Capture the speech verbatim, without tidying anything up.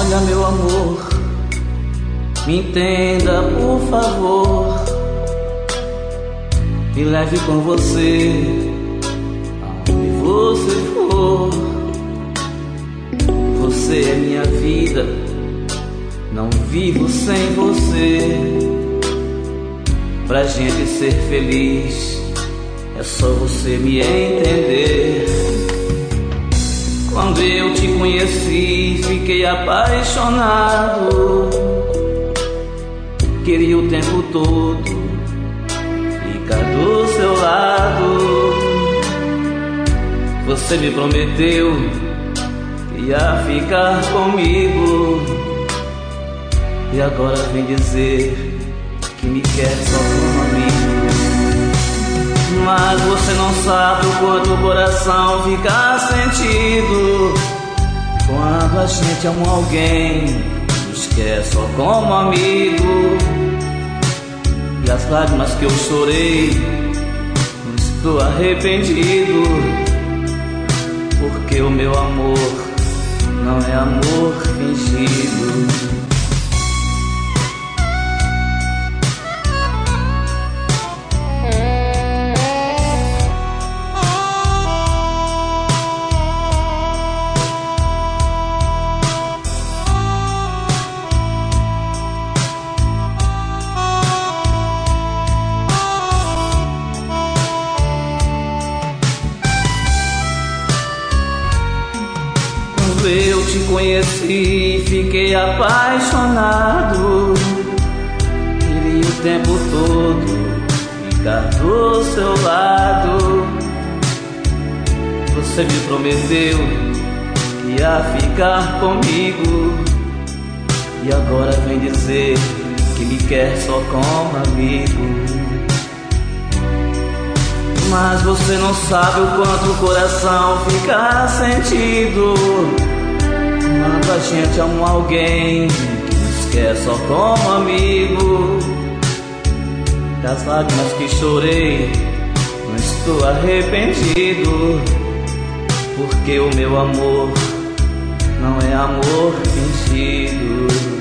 Olha, meu amor, me entenda, por favor. Me leve com você aonde você for. Você é minha vida, não vivo sem você. Pra gente ser feliz, é só você me entender. Quando eu te conheci, fiquei apaixonado. Queria o tempo todo ficar do seu lado. Você me prometeu que ia ficar comigo, e agora vem dizer que me quer só como amigo. Mas você não sabe o quanto o coração fica sentido quando a gente ama alguém, nos quer só como amigo. E as lágrimas que eu chorei, não estou arrependido, porque o meu amor não é amor fingido. Eu te conheci, fiquei apaixonado. Queria o tempo todo ficar do seu lado. Você me prometeu que ia ficar comigo, e agora vem dizer que me quer só como amigo. Mas você não sabe o quanto o coração fica sentido quando a gente ama alguém que nos quer só como amigo. Das lágrimas que chorei, não estou arrependido, porque o meu amor não é amor fingido.